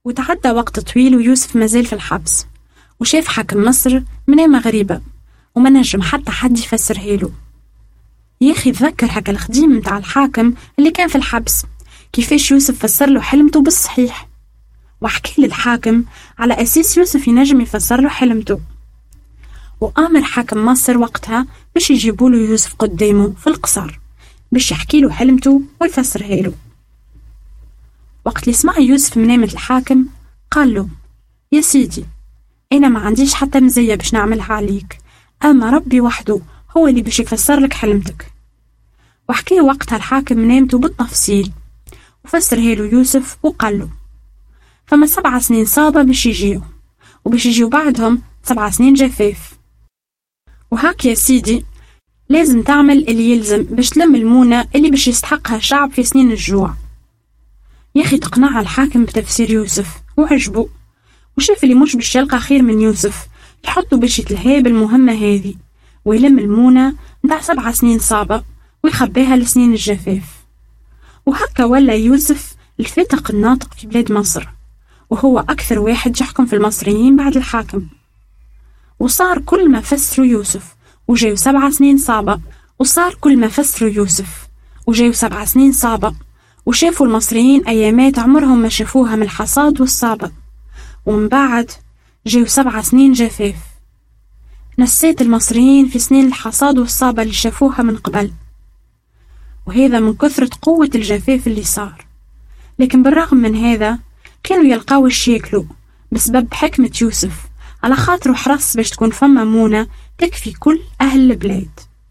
وتعدى وقت طويل ويوسف مازال في الحبس، وشاف حاكم مصر منامة غريبة وما نجم حتى حد يفسرها له. ياخي تذكر هكا الخديم متاع الحاكم اللي كان في الحبس كيفاش يوسف فسر له حلمته بالصحيح، وحكي للحاكم على أساس يوسف ينجم يفسر له حلمته. وآمر حاكم مصر وقتها باش يجيبوا له يوسف قدامه في القصر باش يحكي له حلمته ويفسرها له. وقت اللي سمع يوسف منامة الحاكم قال له: يا سيدي، أنا ما عنديش حتى مزية باش نعملها عليك، أما ربي وحده هو اللي باش يفسر لك حلمتك. وحكي وقتها الحاكم منامته بالتفصيل وفسرها له يوسف وقال له: فما 7 سنين صعبة باش يجيو، وباش يجيو بعدهم 7 سنين جفاف. وهاك يا سيدي لازم تعمل اللي يلزم باش تلم المونة اللي باش يستحقها الشعب في سنين الجوع. ياخي تقنع الحاكم بتفسير يوسف وعجبه، وشاف اللي مش باش يلقى خير من يوسف يحطه باش يتلهى بالمهمة هذه ويلم المونة متاع 7 سنين صعبة ويخبيها لسنين الجفاف. وهكا ولا يوسف الفاتق الناطق في بلاد مصر، وهو أكثر واحد يحكم في المصريين بعد الحاكم. وصار كل ما فسروا يوسف وجايو 7 سنين صعبة، وصار كل ما فسروا يوسف وجايو 7 سنين صعبة، وشافوا المصريين أيامات عمرهم ما شافوها من الحصاد والصعبة، ومن بعد جايو 7 سنين جفاف. نسيت المصريين في سنين الحصاد والصعبة اللي شافوها من قبل، وهذا من كثرة قوة الجفاف اللي صار. لكن بالرغم من هذا كانوا يلقاو الشيكلو بسبب حكمة يوسف، على خاطره حرص باش تكون فما مونة تكفي كل أهل البلاد.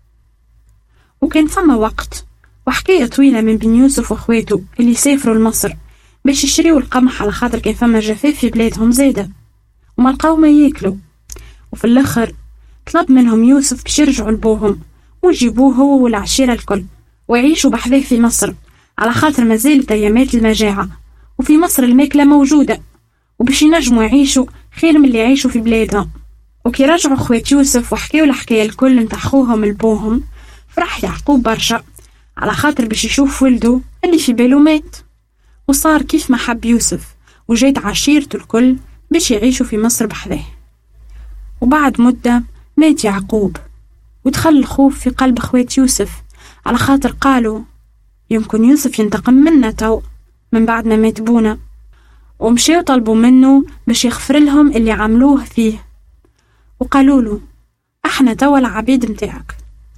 وكان فما وقت وحكاية طويلة من بين يوسف وأخواته اللي سافروا لمصر باش يشريوا القمح، على خاطر كان فما جفاف في بلادهم زيادة وما لقاو ما ياكلوا. وفي الآخر طلب منهم يوسف باش يرجعوا لبوهم ويجيبوه هو والعشيرة الكل ويعيشوا بحذاه في مصر، على خاطر ما زالت أيامات المجاعة وفي مصر الماكلة موجودة، وباش ينجموا يعيشوا خير من اللي يعيشوا في بلادهم. وكي رجعوا اخوات يوسف وحكيوا الحكاية الكل نتاع خوهم لبوهم، فرح يعقوب برشا على خاطر باش يشوف ولده اللي في باله مات. وصار كيف ما حب يوسف وجيت عشيرته الكل باش يعيشوا في مصر بحذاه. وبعد مدة مات يعقوب، ودخل الخوف في قلب اخوات يوسف على خاطر قالوا يمكن يوسف ينتقم منا تو من بعد ما مات بونا، ومشيوا طلبوا منه باش يغفر لهم اللي عملوه فيه. وقالوا له احنا توا العبيد متاعك.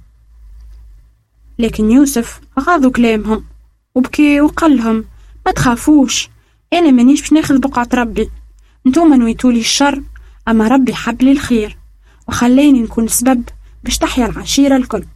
لكن يوسف غاضوا كلامهم وبكي وقال لهم ما تخافوش، انا مانيش باش ناخذ بقعة ربي، انتوما نويتولي الشر، اما ربي حب لي الخير وخلاني نكون سبب باش تحيا العشيرة الكل.